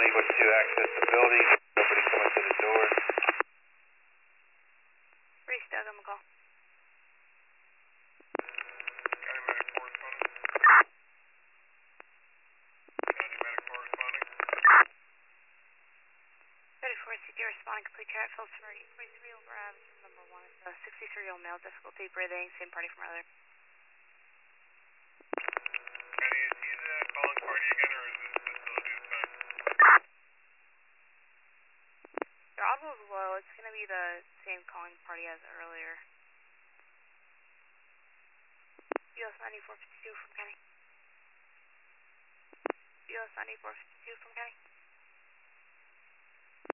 Eagle 2 access the building. Nobody coming to the door. Reese, Doug, I'm gonna call. County medic corresponding. County medic corresponding. 34 CT responding, complete care at Phillips for 43 over average number 1. It's a 63-year-old male, difficulty breathing, same party from earlier. County, is he the calling party again, or is this facility this time? Your audible's low, it's gonna be the same calling party as earlier. BLS 9452 from County. BLS 9452 from County.